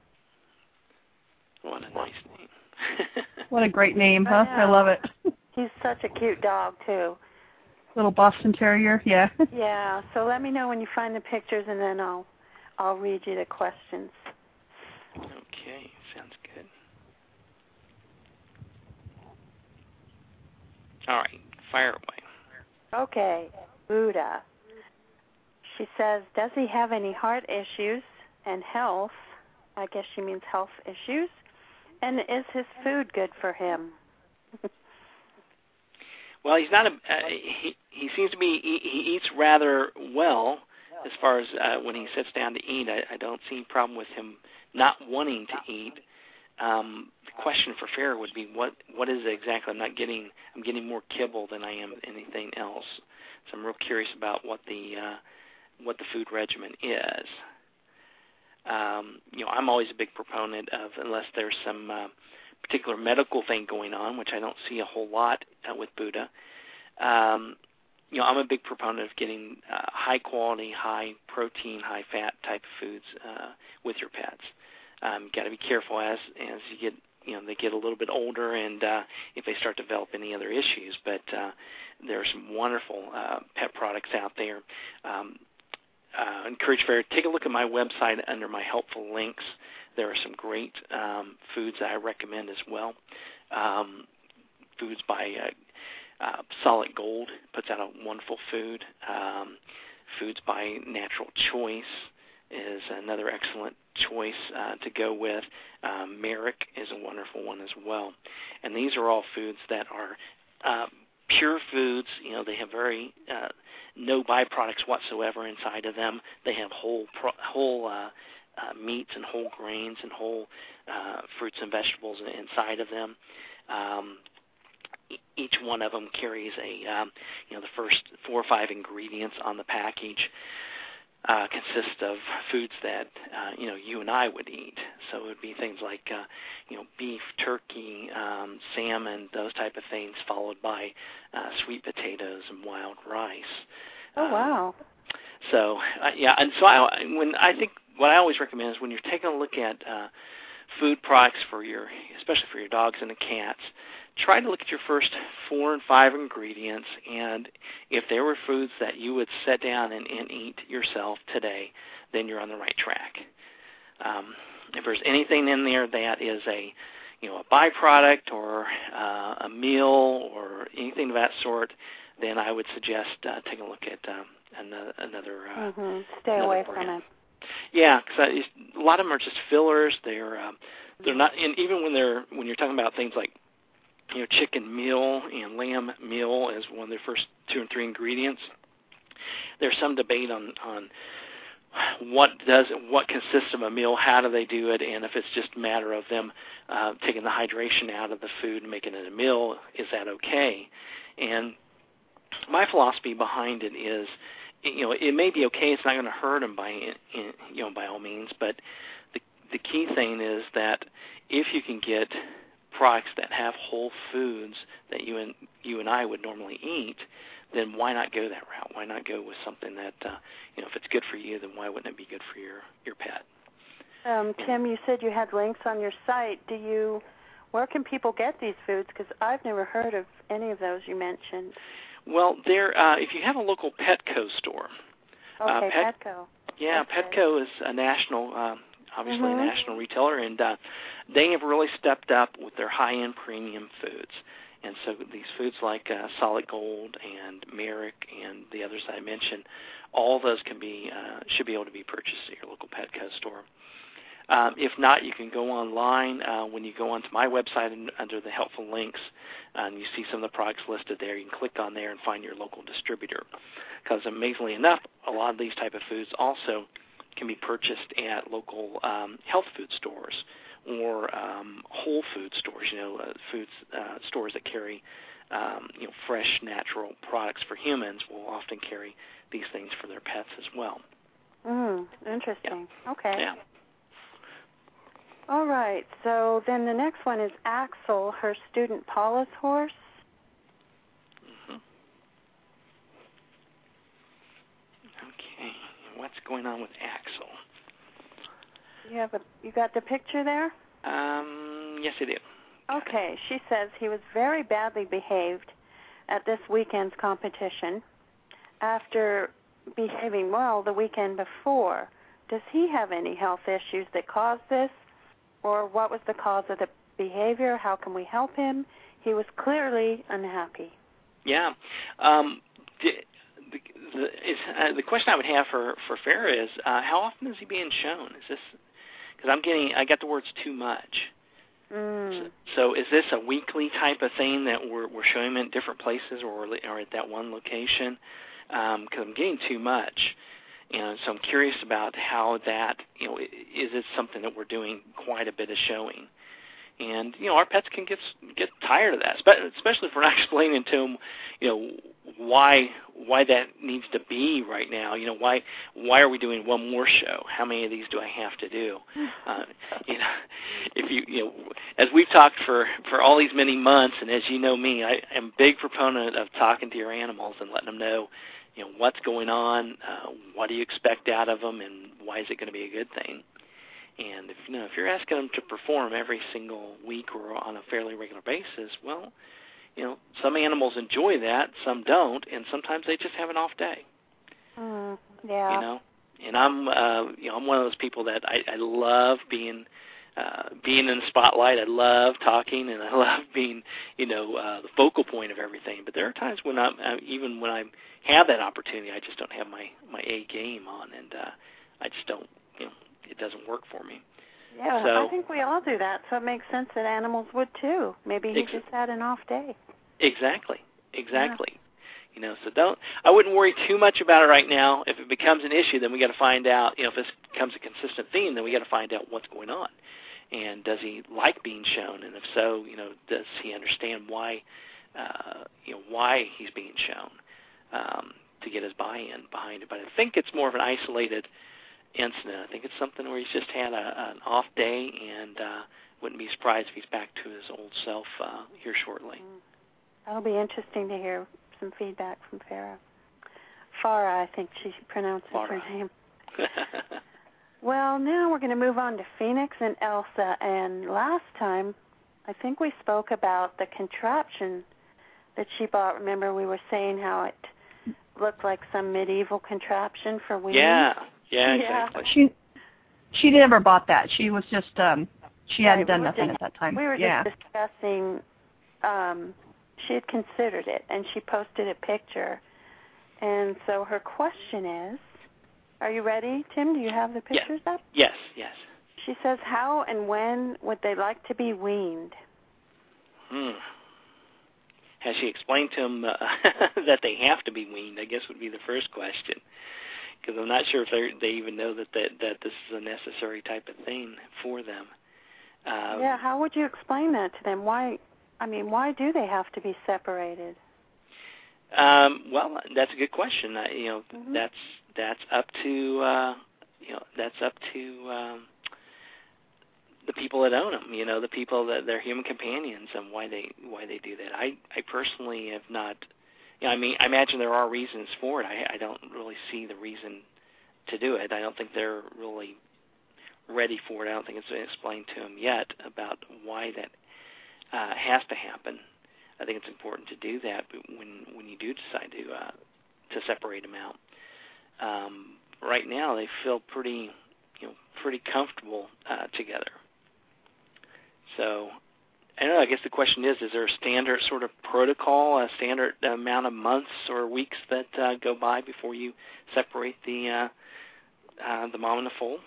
What a nice name. What a great name, huh? I love it. He's such a cute dog, too. Little Boston Terrier, yeah. Yeah, so let me know when you find the pictures, and then I'll read you the questions. Okay, sounds good. All right, fire away. Okay, Buddha. She says, does he have any heart issues and health? I guess she means health issues. And is his food good for him? Well, he's not he seems to be, he eats rather well as far as when he sits down to eat. I don't see a problem with him not wanting to eat. The question for Farah would be, what is it exactly? I'm getting more kibble than I am anything else. So I'm real curious about what the food regimen is. I'm always a big proponent of, unless there's some particular medical thing going on, which I don't see a whole lot with Buddha. I'm a big proponent of getting high quality, high protein, high fat type of foods with your pets. Got to be careful as you get, they get a little bit older, and if they start to develop any other issues. But there are some wonderful pet products out there. Encourage Farah, take a look at my website under my helpful links. There are some great foods that I recommend as well. Foods by Solid Gold puts out a wonderful food. Foods by Natural Choice is another excellent choice to go with. Merrick is a wonderful one as well. And these are all foods that are pure foods. They have very no byproducts whatsoever inside of them. They have whole meats and whole grains and whole fruits and vegetables inside of them. Each one of them carries the first 4 or 5 ingredients on the package consist of foods that you and I would eat. So it would be things like beef, turkey, salmon, those type of things, followed by sweet potatoes and wild rice. Oh wow! So and so I think what I always recommend is when you're taking a look at food products especially for your dogs and the cats, try to look at your first 4 and 5 ingredients, and if there were foods that you would sit down and eat yourself today, then you're on the right track. If there's anything in there that is a byproduct or a meal or anything of that sort, then I would suggest taking a look at another. Stay away brand. from it. Yeah, because a lot of them are just fillers. They're not, and even when you're talking about things like chicken meal and lamb meal as one of the first 2 and 3 ingredients, there's some debate on what consists of a meal, how do they do it, and if it's just a matter of them taking the hydration out of the food and making it a meal, is that okay? And my philosophy behind it is, it may be okay. It's not going to hurt them by all means, but the key thing is that if you can get products that have whole foods that you and I would normally eat, then why not go that route? Why not go with something that, if it's good for you, then why wouldn't it be good for your pet? Tim, you said you had links on your site. Where can people get these foods? Because I've never heard of any of those you mentioned. Well, if you have a local Petco store. Okay, Petco. Yeah, okay. Petco is a national, obviously a national retailer, and they have really stepped up with their high-end premium foods. And so these foods like Solid Gold and Merrick and the others I mentioned, all those should be able to be purchased at your local Petco store. If not, you can go online. When you go onto my website and under the helpful links, and you see some of the products listed there, you can click on there and find your local distributor. Because amazingly enough, a lot of these type of foods also can be purchased at local health food stores or whole food stores, stores that carry fresh, natural products for humans will often carry these things for their pets as well. Interesting. Yeah. Okay. Yeah. All right. So then the next one is Axel, her student Paula's horse. Okay. What's going on with Axel? You got the picture there? Yes, I do. Okay. She says he was very badly behaved at this weekend's competition after behaving well the weekend before. Does he have any health issues that caused this? Or what was the cause of the behavior? How can we help him? He was clearly unhappy. Yeah. The question I would have for Farrah is, how often is he being shown? Is this because I got the words too much. So is this a weekly type of thing that we're showing him in different places or at that one location? Because I'm getting too much. So I'm curious about how that, is it something that we're doing quite a bit of showing? And, our pets can get tired of that, especially if we're not explaining to them, why that needs to be right now. Why are we doing one more show? How many of these do I have to do? If as we've talked for all these many months, and as you know me, I am a big proponent of talking to your animals and letting them know, what's going on, what do you expect out of them, and why is it going to be a good thing? And if you're asking them to perform every single week or on a fairly regular basis, well, some animals enjoy that, some don't, and sometimes they just have an off day. Yeah. And I'm I'm one of those people that I love being in the spotlight. I love talking, and I love being the focal point of everything. But there are times when even when I have that opportunity, I just don't have my A game on, and I just don't. It doesn't work for me. Yeah, so, I think we all do that, so it makes sense that animals would too. Maybe he just had an off day. Exactly. Yeah. So I wouldn't worry too much about it right now. If it becomes an issue, then we got to find out, if this becomes a consistent theme, then we got to find out what's going on. And does he like being shown? And if so, does he understand why he's being shown, to get his buy-in behind it. But I think it's more of an isolated incident. I think it's something where he's just had an off day, and wouldn't be surprised if he's back to his old self here shortly. That'll be interesting to hear some feedback from Farrah. Farah, I think she pronounces her name. Well, now we're going to move on to Phoenix and Elsa. And last time, I think we spoke about the contraption that she bought. Remember, we were saying how it looked like some medieval contraption for weaning? Yeah, exactly. She never bought that. She was just she hadn't done nothing at that time. We were just discussing. She had considered it, and she posted a picture. And so her question is, are you ready, Tim? Do you have the pictures up? Yes. She says, how and when would they like to be weaned? Has she explained to them that they have to be weaned, I guess would be the first question. because I'm not sure if they even know that this is a necessary type of thing for them. Yeah, how would you explain that to them? Why do they have to be separated? Well, that's a good question. That's up to the people that own them. The people that they're human companions, and why they do that. I personally have not. I imagine there are reasons for it. I don't really see the reason to do it. I don't think they're really ready for it. I don't think it's been explained to them yet about why that has to happen. I think it's important to do that when you do decide to separate them out. Right now, they feel pretty comfortable together. So, I don't know. I guess the question is there a standard sort of protocol, a standard amount of months or weeks that go by before you separate the mom and the foal?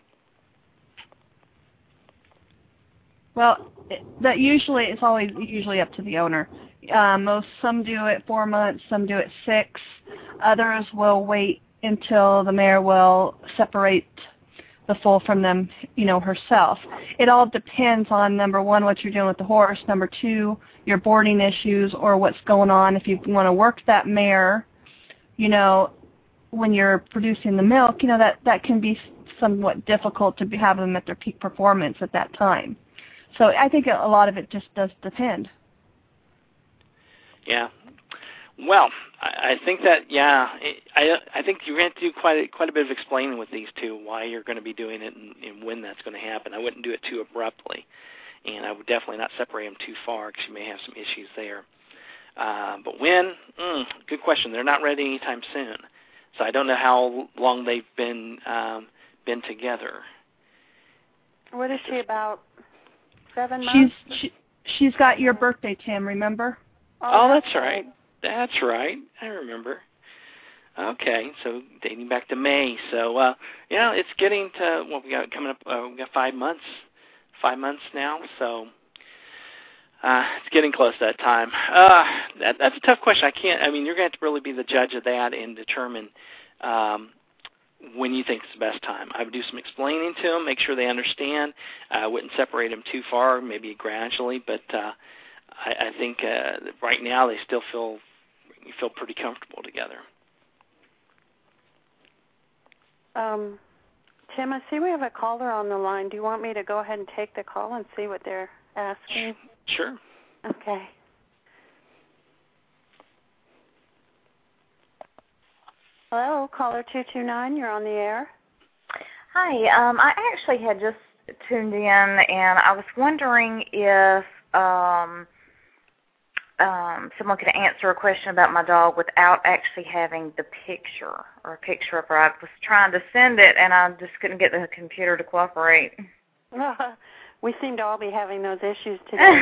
Well, it's always up to the owner. Some do it 4 months, some do it 6. Others will wait until the mare will separate the foal from them, herself. It all depends on, number one, what you're doing with the horse, number two, your boarding issues or what's going on. If you want to work that mare, when you're producing the milk, that can be somewhat difficult to have them at their peak performance at that time. So I think a lot of it just does depend. Yeah. Well, I think that, I think you're going to do quite a bit of explaining with these two, why you're going to be doing it and when that's going to happen. I wouldn't do it too abruptly, and I would definitely not separate them too far because you may have some issues there. But when? Good question. They're not ready anytime soon, so I don't know how long they've been together. What is she, about 7 months? She's got your birthday, Tim, remember? Oh, that's right. That's right. I remember. Okay, so dating back to May. So, it's getting to what we got coming up. We got 5 months. 5 months now. So it's getting close to that time. That's a tough question. You're going to have to really be the judge of that and determine when you think it's the best time. I would do some explaining to them, make sure they understand. I wouldn't separate them too far, maybe gradually, but I think right now they still feel pretty comfortable together. Tim, I see we have a caller on the line. Do you want me to go ahead and take the call and see what they're asking? Sure. Okay. Hello, caller 229. You're on the air. Hi. I actually had just tuned in, and I was wondering if someone could answer a question about my dog without actually having the picture or a picture of her. I was trying to send it, and I just couldn't get the computer to cooperate. We seem to all be having those issues today.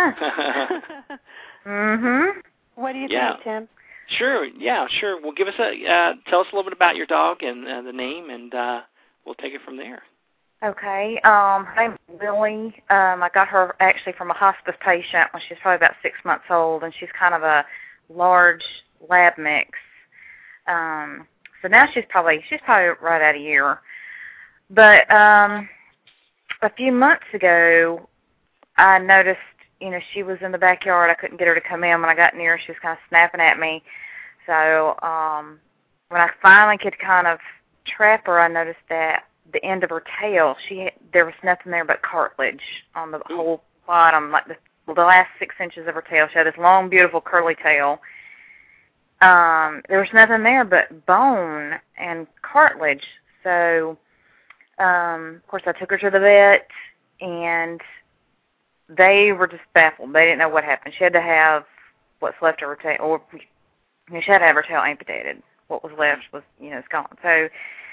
Mm-hmm. What do you think, Tim? Sure. Yeah, sure. Well, tell us a little bit about your dog and the name, and we'll take it from there. Okay. Her name is Lily. I got her actually from a hospice patient when she was probably about 6 months old, and she's kind of a large lab mix. So now she's probably right at a year. But a few months ago, I noticed, she was in the backyard. I couldn't get her to come in. When I got near her, she was kind of snapping at me. So when I finally could kind of trap her, I noticed that the end of her tail, there was nothing there but cartilage on the whole bottom, like the last 6 inches of her tail. She had this long, beautiful, curly tail. There was nothing there but bone and cartilage. So, of course, I took her to the vet, and they were just baffled. They didn't know what happened. She had to have what's left of her tail, or she had to have her tail amputated. What was left was, it's gone. So,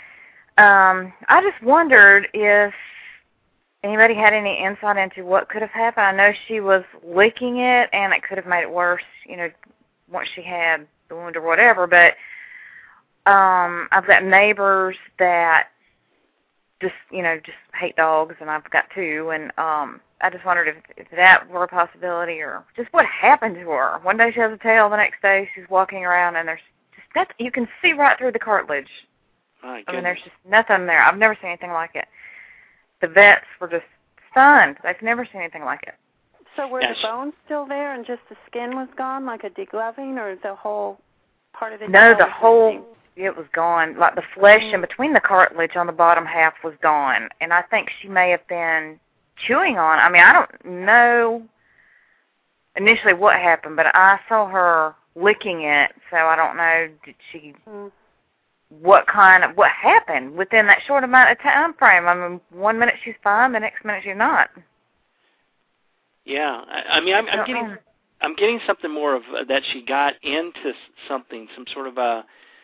I just wondered if anybody had any insight into what could have happened. I know she was licking it, and it could have made it worse, once she had the wound or whatever. But I've got neighbors that just hate dogs, and I've got two, and I just wondered if that were a possibility, or just what happened to her. One day she has a tail, the next day she's walking around, and there's just nothing. You can see right through the cartilage. My goodness. I mean, there's just nothing there. I've never seen anything like it. The vets were just stunned. They've never seen anything like it. So were the bones still there and just the skin was gone, like a degloving, or the whole part of the No, the whole, it was gone. Like the flesh in between the cartilage on the bottom half was gone. And I think she may have been chewing on, I mean, I don't know initially what happened, but I saw her licking it, so I don't know, did she, what happened within that short amount of time frame? I mean, 1 minute she's fine, the next minute she's not. Yeah, I mean, I'm getting something more of that she got into something, some sort of a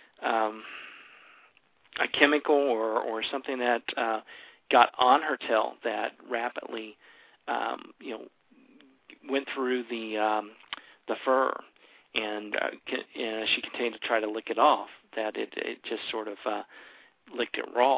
chemical or something that got on her tail that rapidly, went through the fur, and she continued to try to lick it off. That it just sort of licked it raw.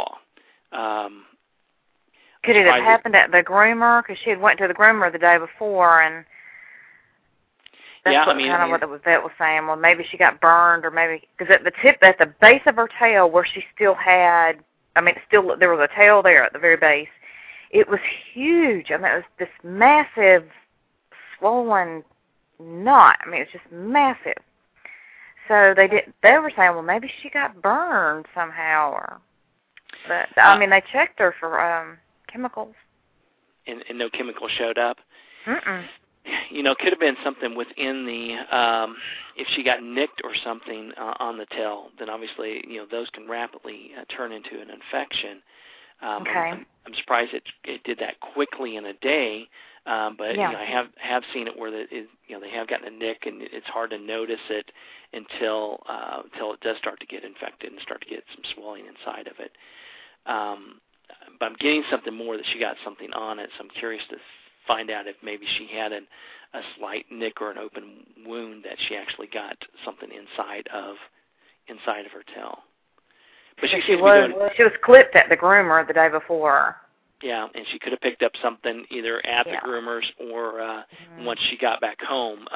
Could it have happened at the groomer? Because she had went to the groomer the day before, and that's what the vet was saying. Well, maybe she got burned, or maybe because at the base of her tail, where she still had, I mean, there was a tail there at the very base. It was huge. I mean, it was this massive, swollen knot. I mean, it was just massive. So they were saying, well, maybe she got burned somehow, but I mean, they checked her for chemicals. And no chemical showed up? Mm-mm. Could have been something within the, if she got nicked or something on the tail, then obviously, those can rapidly turn into an infection. Okay. I'm surprised it did that quickly in a day, but I have seen it where they have gotten a nick, and it's hard to notice it until it does start to get infected and start to get some swelling inside of it. But I'm getting something more that she got something on it, so I'm curious to find out if maybe she had a slight nick or an open wound that she actually got something inside of her tail. But she was clipped at the groomer the day before. Yeah, and she could have picked up something either at the groomers or once she got back home.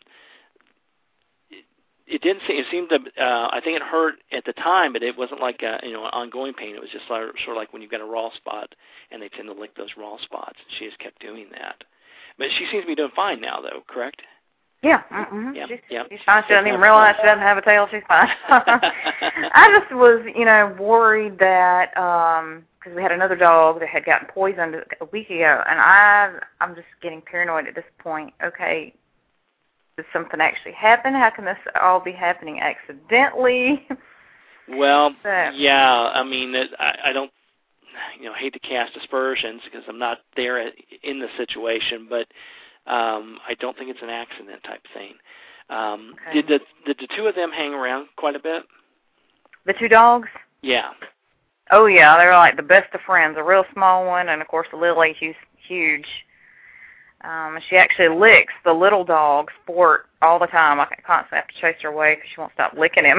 It didn't seem. It seemed to. I think it hurt at the time, but it wasn't like an ongoing pain. It was just sort of like when you've got a raw spot, and they tend to lick those raw spots. She just kept doing that. But she seems to be doing fine now, though. Correct? Yeah. Mm-hmm. Yeah. She's fine. She doesn't even realize she doesn't have a tail. She's fine. I just was, worried that because we had another dog that had gotten poisoned a week ago, and I'm just getting paranoid at this point. Okay. Did something actually happen? How can this all be happening accidentally? Well, yeah. I mean, I don't, hate to cast aspersions because I'm not there in the situation, but I don't think it's an accident type thing. Okay. Did the two of them hang around quite a bit? The two dogs? Yeah. Oh, yeah. They were like the best of friends. A real small one, and, of course, Lily, who's huge. She actually licks the little dog, Sport, all the time. I constantly have to chase her away because she won't stop licking him.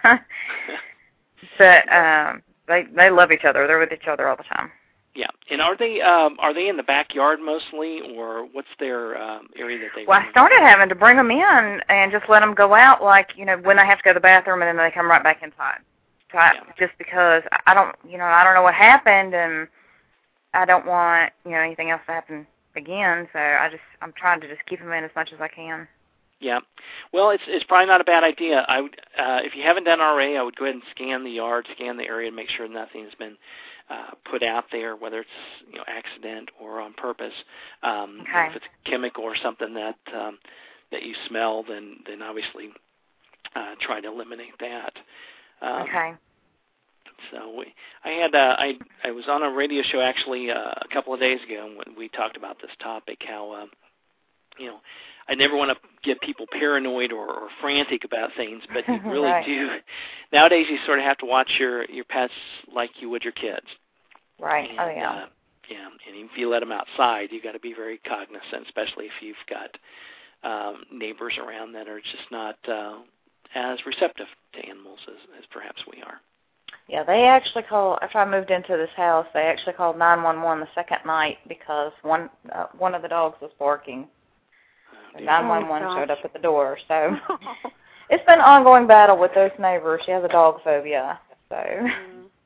But they love each other. They're with each other all the time. Yeah. And are they in the backyard mostly, or what's their area that they? Well, I started having to bring them in and just let them go out, like when they have to go to the bathroom, and then they come right back inside. So just because I don't know what happened, and I don't want anything else to happen again, so I'm trying to just keep them in as much as I can. Yeah. Well, it's probably not a bad idea. I would, if you haven't done already, I would go ahead and scan the yard, scan the area, and make sure nothing's been put out there, whether it's accident or on purpose. Okay. If it's chemical or something that you smell, then obviously try to eliminate that. Okay. So I was on a radio show actually a couple of days ago when we talked about this topic, how I never want to get people paranoid or frantic about things, but you really right. do. Nowadays you sort of have to watch your pets like you would your kids. Right. And, oh yeah. Yeah, and if you let them outside, you got to be very cognizant, especially if you've got neighbors around that are just not as receptive to animals as perhaps we are. Yeah, they actually after I moved into this house, they actually called 911 the second night because one of the dogs was barking. 911 showed up at the door. So it's been an ongoing battle with those neighbors. She has a dog phobia. So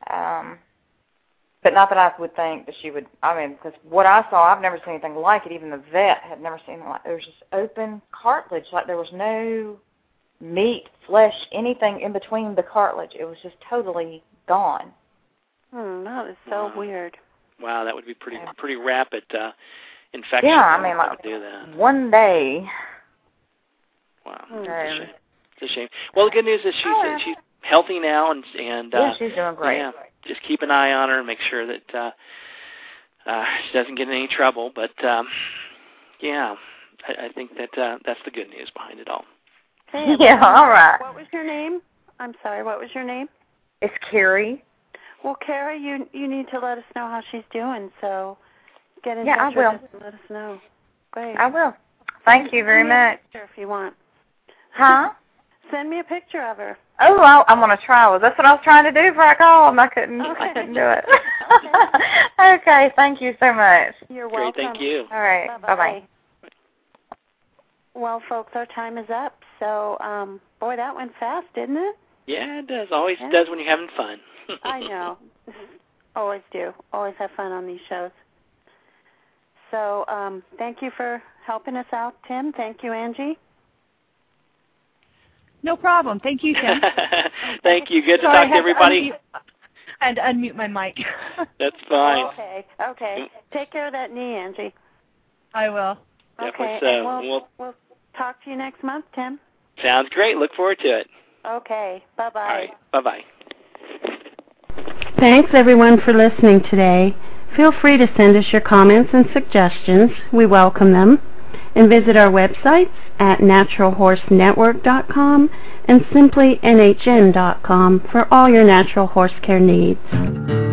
But not that I would think that she would, because what I saw, I've never seen anything like it. Even the vet had never seen anything like it. There was just open cartilage, like there was no meat, flesh, anything in between the cartilage. It was just totally gone. That is so weird. Wow, that would be pretty rapid infection. Yeah, like do that. one day. Wow, it's a shame. Well, the good news is she's healthy now, and yeah, she's doing great. Yeah, just keep an eye on her and make sure that she doesn't get in any trouble. But I think that that's the good news behind it all. Hey, yeah, all right. What was your name? I'm sorry. What was your name? It's Carrie. Well, Carrie, you need to let us know how she's doing. So get in touch with us and let us know. Great. I will. Thank you very much. If you want. Huh? Send me a picture of her. Oh, I'm going to try. Well, that's what I was trying to do before I called, and I couldn't do it. Okay, thank you so much. You're welcome. Great, thank you. All right, bye-bye. Well, folks, our time is up. So, boy, that went fast, didn't it? Yeah, it does. Always does when you're having fun. I know. Always do. Always have fun on these shows. So, thank you for helping us out, Tim. Thank you, Angie. No problem. Thank you, Tim. Thank you. Good to talk to everybody. I had to unmute my mic. That's fine. Okay. Take care of that knee, Angie. I will. Definitely okay. We'll talk to you next month, Tim. Sounds great. Look forward to it. Okay. Bye-bye. All right. Bye-bye. Thanks, everyone, for listening today. Feel free to send us your comments and suggestions. We welcome them. And visit our websites at naturalhorsenetwork.com and simply nhn.com for all your natural horse care needs.